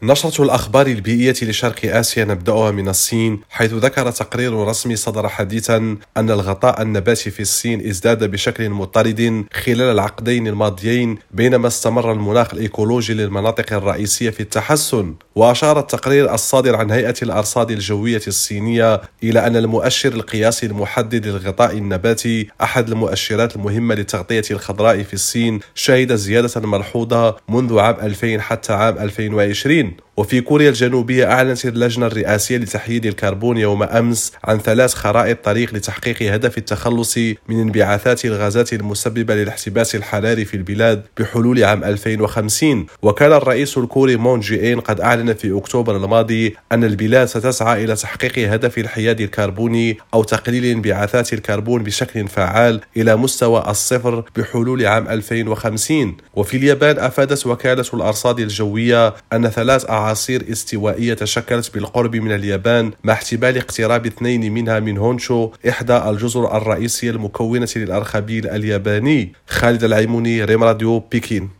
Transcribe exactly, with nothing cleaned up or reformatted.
نشرة الأخبار البيئية لشرق آسيا نبدأها من الصين، حيث ذكر تقرير رسمي صدر حديثا أن الغطاء النباتي في الصين ازداد بشكل مضطرد خلال العقدين الماضيين، بينما استمر المناخ الإيكولوجي للمناطق الرئيسية في التحسن. وأشار التقرير الصادر عن هيئة الأرصاد الجوية الصينية إلى أن المؤشر القياسي المحدد للغطاء النباتي، أحد المؤشرات المهمة للتغطية الخضراء في الصين، شهد زيادة ملحوظة منذ عام ألفين حتى عام ألفين وعشرين. وفي كوريا الجنوبية أعلنت اللجنة الرئاسية لتحييد الكربون يوم أمس عن ثلاث خرائط طريق لتحقيق هدف التخلص من انبعاثات الغازات المسببة للاحتباس الحراري في البلاد بحلول عام ألفين وخمسين. وكان الرئيس الكوري مون جي إن قد أعلن في أكتوبر الماضي أن البلاد ستسعى إلى تحقيق هدف الحياد الكربوني أو تقليل انبعاثات الكربون بشكل فعال إلى مستوى الصفر بحلول عام ألفين وخمسين. وفي اليابان أفادت وكالة الأرصاد الجوية أن ثلاث أعاصير استوائية تشكلت بالقرب من اليابان، مع احتمال اقتراب اثنين منها من هونشو، إحدى الجزر الرئيسية المكونة للأرخبيل الياباني. خالد العيموني، ريم راديو، بكين.